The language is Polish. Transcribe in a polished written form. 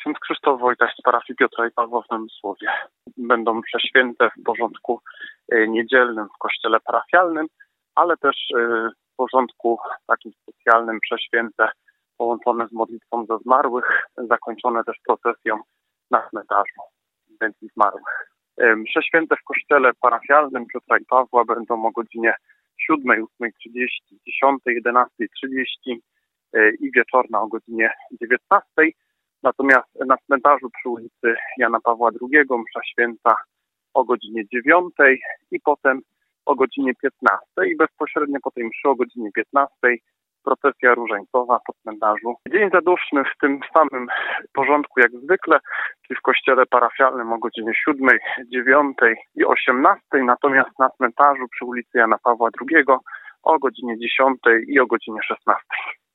Ksiądz Krzysztof Wojtaś z parafii Piotra i Pawła w Namysłowie. Będą msze święte w porządku niedzielnym w kościele parafialnym, ale też w porządku takim specjalnym msze święte połączone z modlitwą za zmarłych, zakończone też procesją na cmentarzu Świętych Zmarłych. Msze święte w kościele parafialnym Piotra i Pawła będą o godzinie 7, 8:30, 10, 11:30 i wieczorna o godzinie 19. Natomiast na cmentarzu przy ulicy Jana Pawła II msza święta o godzinie 9 i potem o godzinie 15. I bezpośrednio po tej mszy o godzinie 15 procesja różańcowa po cmentarzu. Dzień zaduszny w tym samym porządku jak zwykle, czyli w kościele parafialnym o godzinie 7, 9 i 18. Natomiast na cmentarzu przy ulicy Jana Pawła II o godzinie 10 i o godzinie 16.